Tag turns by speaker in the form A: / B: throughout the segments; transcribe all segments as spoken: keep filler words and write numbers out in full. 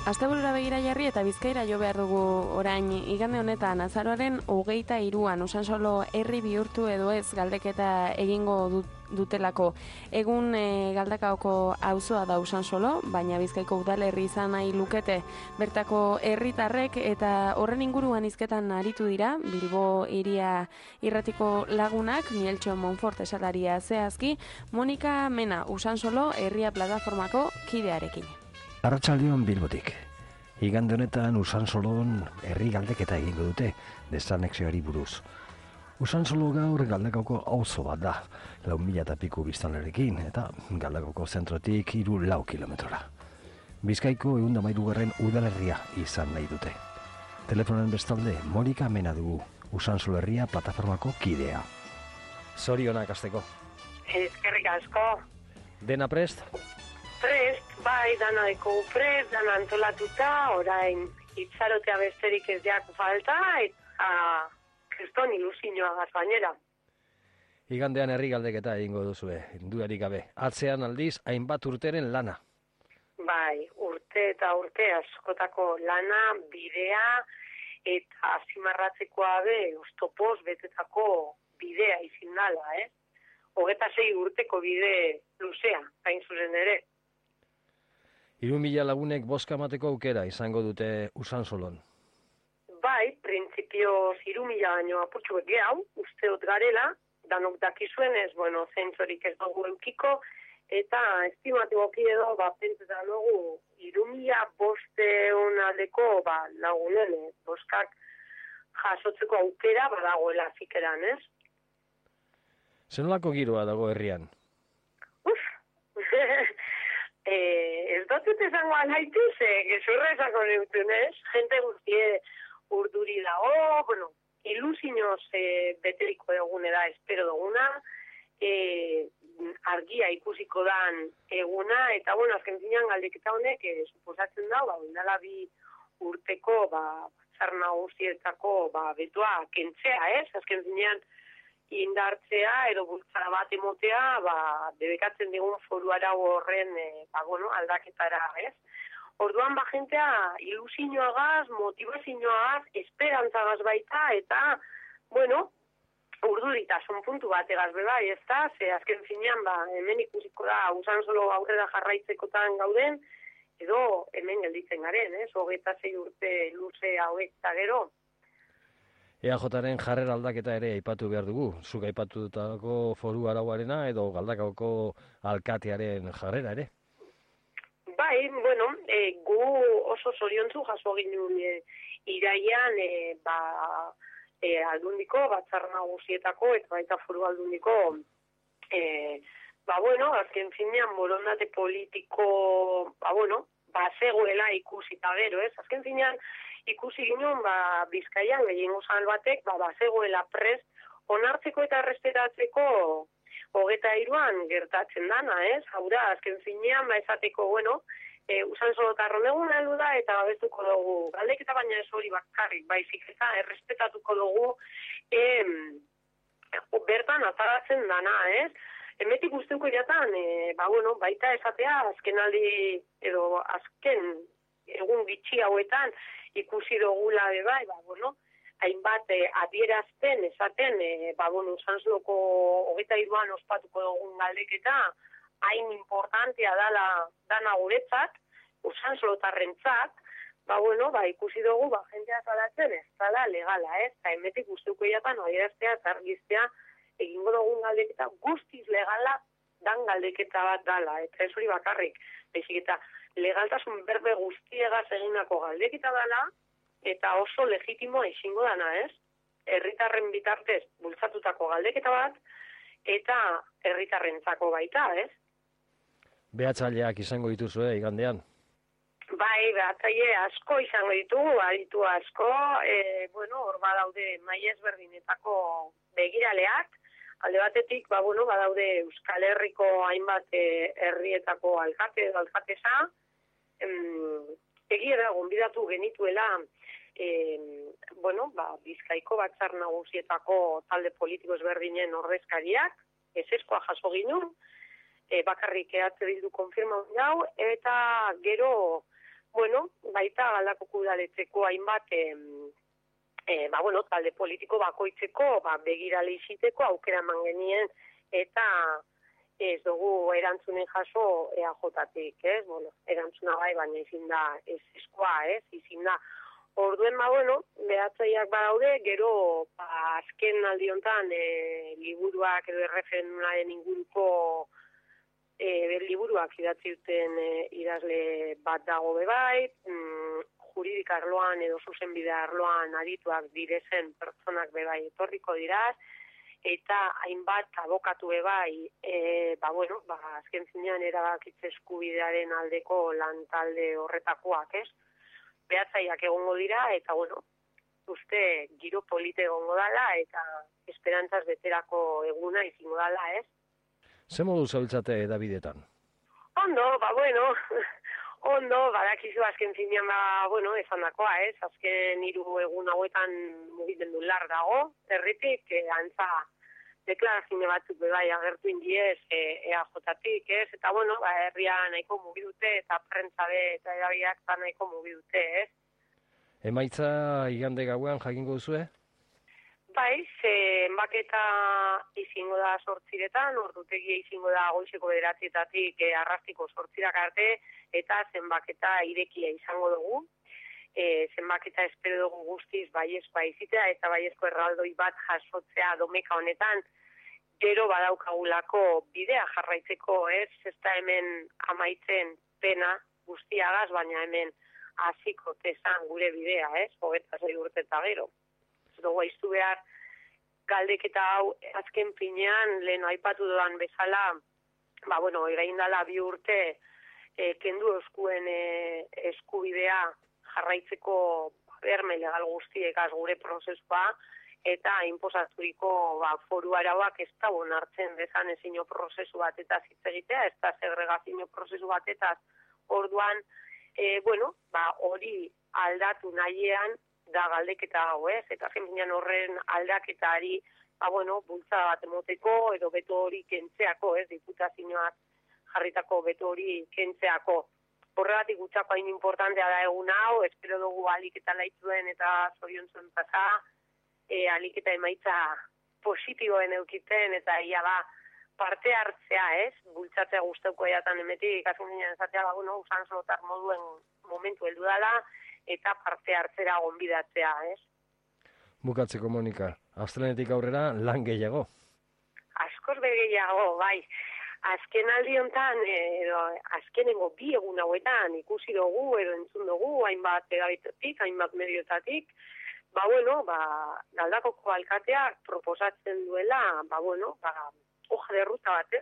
A: Asteburura begira jarri eta Bizkaira jo behar dugu orain igande honetan azaroaren hogeita hiruan Usansolo herri bihurtu edo ez galdeketa egingo dut, dutelako. Egun e, Galdakaoko auzoa da Usansolo, baina Bizkaiko udalerri izan nahi lukete bertako herritarrek eta horren inguruan hizketan aritu dira Bilbo hiria irratiko lagunak, Mieltxo Monfort esalaria zehazki, Monika Mena Usansolo herria plataformako kidearekin.
B: Arratsaldeon Bilbotik. Igande honetan Usansolon herri galdeketa egingo dute desanexioari buruz. Usansolo gaur Galdakaoko auzo bat da, lau mila eta piku biztanlerekin, eta Galdakaoko zentrotik hiru lau kilometrora. Bizkaiko ehun eta hamairugarren udalerria izan nahi dute. Telefonen bestalde, Monika Mena dugu, Usansolo herria plataformako kidea. Zorionak hasteko.
C: Eskerrik asko.
B: Dena prest?
C: Prest, bai, dana deko prest, dana antolatuta, orain itxarotea besterik ez diak falta, eta kriston ilusioa gainera.
B: Igandean herri galdeketa egingo duzue, dudarik gabe. Atzean aldiz, hainbat urteren lana.
C: Bai, urte eta urte askotako lana, bidea, eta azimarratzekoa be, oztopoz betetako bidea izin dala, eh? Hogeta sei urteko bide luzea, hain zuzen ere.
B: Hiru mila lagunek bozka emateko aukera izango dute Usansolon.
C: Bai, printzipioz hiru mila baino apurtxu gehiago, usteot garela, danok dakizuenez, bueno, zentzorik ez dugu eukiko, eta estimatiboki edo, ba, pentsetan dugu, hiru mila bosteun aldeko, ba, lagunen, bozkak jasotzeko aukera, badagoela zikeran, ez?
B: Zenolako giroa dago herrian?
C: Uf! Eh, ez dutut esango alaitu, ze gezurra esako neutunez, jente guztie urduri dago, bueno, ilusioz eh, beteriko egune da, espero duguna, eh, argia ikusiko dan eguna, eta bueno, azken zinean galdeketa honek, eh, suposatzen da, ba, indala bi urteko, ba, batzar nagusietako, ba, betoa kentzea, ez? Azken zinean, indartzea edo bultzara bat emotea, ba, debekatzen digun foru arau horren e, ba, bueno, aldaketara, ez? Orduan, ba, jentea ilusioagaz, motivazioagaz, esperantzagaz baita, eta, bueno, urduritasun puntu bategaz beba, ez da, ze azken finean, ba, hemen ikusiko da, Usansolo aurrera jarraitzekotan gauden, edo hemen gelditzen garen, ez? Hogeita sei urte luze hauek eta gero.
B: E A Jaren jarrera aldaketa ere aipatu behar dugu. Zuk aipatutako foru arauarena edo Galdakaoko alkatearen jarrera ere?
C: Bai, bueno, e, gu oso zoriontzu jaso ginen e, iraian, e, ba, e, aldundiko, batzar nagusietako, eta baita foru aldundiko, e, ba, bueno, azken finean, borondate politiko, ba, bueno, ba, zegoela ikusita gero, ez? Azken finean, ikusi ginen, ba, Bizkaian, gehiengo zabal batek, ba, ba, zegoela prest, onartzeko eta errespetatzeko hogeta hiruan gertatzen dana, ez? Hau da, azken finean, ba, esateko, bueno, e, Usansolo eta Romegun heldu da, eta babestuko dugu, galdeketa baina ez hori bakarrik, baizik eta errespetatuko dugu, e, bertan ataratzen dana, ez? Emetik usteuko jatan, e, ba, bueno, baita esatea, azken aldi, edo azken egun bitxi hauetan, ikusi dugula be bai, ba, bueno, hainbat eh, adierazten, esaten, eh, ba, bueno, Usansoloko hogeita hiruan ospatuko dugun galdeketa, hain importantea dala, dana guretzat, Usansolotarrentzat, ba, bueno, ba, ikusi dugu, ba, jentea zalatzen ez dala legala, ez? Eta hemetik guztuko jatan, adieraztea, zargiztea, egingo dugun galdeketa, guztiz legala dan galdeketa bat dala, eta ez hori bakarrik, baizik eta legaltasun berbe guztiegaz eginako galdeketa dela, eta oso legitimoa izango dana, ez? Herritarren bitartez bultzatutako galdeketa bat, eta herritarrentzako baita, ez?
B: Behatzaileak izango dituzue igandean?
C: Bai, behatzaile asko izango ditugu, aditu asko, e, bueno, hor badaude maila ezberdinetako begiraleak, alde batetik, ba, bueno, badaude Euskal Herriko hainbat e, herrietako alkate edo alkatesa, em, egia da, gonbidatu genituela, em, bueno, ba, Bizkaiko batzar nagusietako talde politiko ezberdinen ordezkariak, ezeskoa jaso ginen, e, bakarrik E H Bildu konfirma hau, eta gero bueno, baita Galdakoko udaletxeko hainbat em, e, ba, bueno, talde politiko bakoitzeko ba, begirale iziteko aukera eman genien eta ez dugu erantzunen jaso E A J-tik, ez? Bueno, erantzuna bai, baina izin da ez eskoa, ez? Izin da. Orduen, ba, bueno, behatzaiak badaude, gero ba, azken aldi honetan e, liburuak edo erreferendumaren inguruko e, liburuak idatzi duten e, idazle bat dago bebai, mm, juridika arloan edo zuzenbide arloan adituak direzen pertsonak bebai etorriko diraz, eta hainbat abokatu bebai, e, ba, bueno, ba, azken zinean erabakitze eskubidearen aldeko lantalde horretakoak, ez? Behatzaiak egongo dira, eta, bueno, uste giro polite egongo dala, eta esperantzaz beterako eguna izango dala, ez?
B: Ze modu zabiltzate edabidetan?
C: Ondo, ba, bueno, ondo, badakizu azken zinean, ba, bueno, esan dakoa, ez? Azken hiru egun hauetan mugimendu lar dago, herritik, e, antza deklarazio batzuk bebai agertu indiez e, E A J-tik, ez? Eta, bueno, ba, herria nahiko mugi dute, eta prentzabe eta erabiak ba nahiko mugi dute, ez?
B: Emaitza igande gauean jakingo duzue?
C: Bai, ze enbaketa izingo da sortziretan, ordutegia izingo da goizeko bederatzietatik e, arrastiko sortzirak arte, eta zenbaketa irekia izango dugu. E, zenbaketa espero dugu guztiz baiezkoa izitea, eta baiezko erraldoi bat jasotzea domeka honetan, gero badaukagulako bidea jarraitzeko, ez? Ez da hemen amaitzen pena guztiagaz, baina hemen hasiko tezan gure bidea, ez? Hogeita sei urte eta gero. Ez dugu aiztu behar galdeketa hau azken finean, lehen aipatu doan bezala, ba, bueno, egain dala bi urte e, kendu eskuen e, eskubidea jarraitzeko berme legal guztiekaz gure prozesua, eta inposaturiko ba, foru arauak ez da onartzen dezan ezino prozesu batetaz hitz egitea, ez da segregazio prozesu batetaz orduan, e, bueno, ba, hori aldatu nahiean da galdeketa hau, ez? Eta jenbinean horren aldaketari, ba, bueno, bultzada bat emoteko, edo beto hori kentzeako, ez? Diputazioak jarritako beto hori kentzeako. Horregatik gutxako hain importantea da egun hau, espero dugu alik eta laitzuen eta zorion zuen pasa, e, alik eta emaitza positiboen eukiten, eta ia ba, parte hartzea, ez? Bultzatzea guztauko eatan emetik, azun ginen ezatea, ba, bueno, usan zolotar moduen momentu heldu dala, eta parte hartzera gonbidatzea, ez?
B: Bukatzeko, Monika, astelenetik aurrera lan gehiago?
C: Askoz gehiago, bai. Azken aldi honetan, edo azkenengo bi egun hauetan ikusi dugu, edo entzun dugu, hainbat edabitetik, hainbat mediotatik, ba, bueno, ba, Galdakoko alkateak proposatzen duela, ba, bueno, ba, hoja de ruta batez.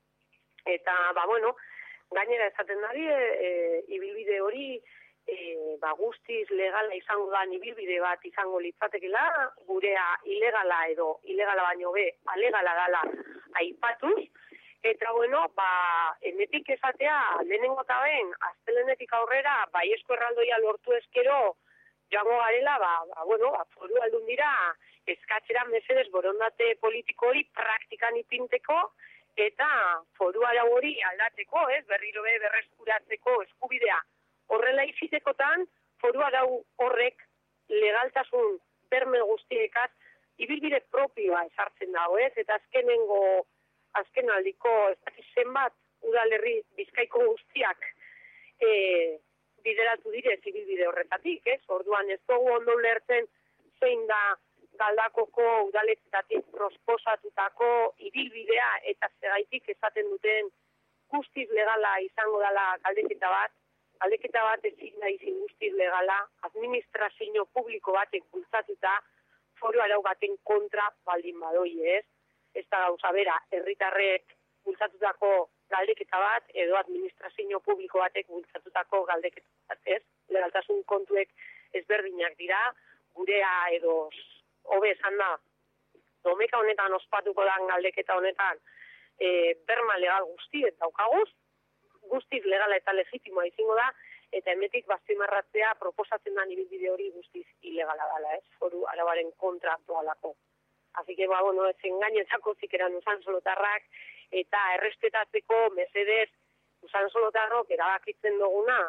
C: Eta, ba, bueno, gainera esaten dari, e, e, ibilbide hori, e, ba, guztiz legala izango da, ibilbide bat izango litzatekela, gurea ilegala edo ilegala baino be, alegala dala aipatuz. Eta, bueno, ba, emetik esatea, lehenengo eta ben, astelenetik aurrera, baiezko erraldoia lortu ezkero, joango garela, ba, ba, bueno, ba, foru aldun dira, eskatzera mesedez borondate politiko hori praktikan ipinteko, eta foru arau hori aldateko, ez, berriro be berreskuratzeko eskubidea. Horrela izitekotan, foru arau horrek legaltasun berme guztiekaz, ibilbide propioa esartzen dago, ez, eta azkenengo azken aldiko, ez dakit zenbat, udalerri bizkaiko guztiak e, bideratu dire zibilbide horretatik, ez? Orduan ez dugu ondo lertzen zein da Galdakoko udaletetatik prosposatutako ibilbidea eta zegaitik esaten duten guztiz legala izango dela galdeketa bat, galdeketa bat ezin da izin guztiz legala, administrazio publiko batek bultzatuta foru arau baten kontra baldin badoi, ez? Ez da gauza bera, herritarrek bultzatutako galdeketa bat, edo administrazio publiko batek bultzatutako galdeketa bat, ez? Legaltasun kontuek ezberdinak dira, gurea edo hobe esan da, domeka honetan ospatuko dan galdeketa honetan, e, berma legal guztiet daukaguz, guztiz legala eta legitimoa izango da, eta emetik bazimarratzea proposatzen da ibilbide hori guztiz ilegala dela, ez? Foru arauaren kontra doalako. Así que, ba, bueno, ez engainetako zikeran usan solotarrak, eta errespetatzeko mesedez usan solotarrok erabakitzen duguna,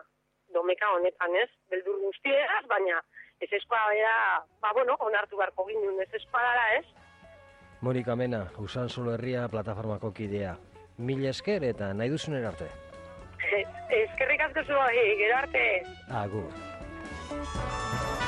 C: domeka honetan, ez? Beldur guztieraz, baina ez eskoa bera, ba, bueno, onartu beharko ginen ez espadara, ez?
B: Monika Mena, Usansolo Herria plataformako kidea. Mil esker eta nahi duzunen arte.
C: Eskerrik asko zu, gero arte.
B: Agur.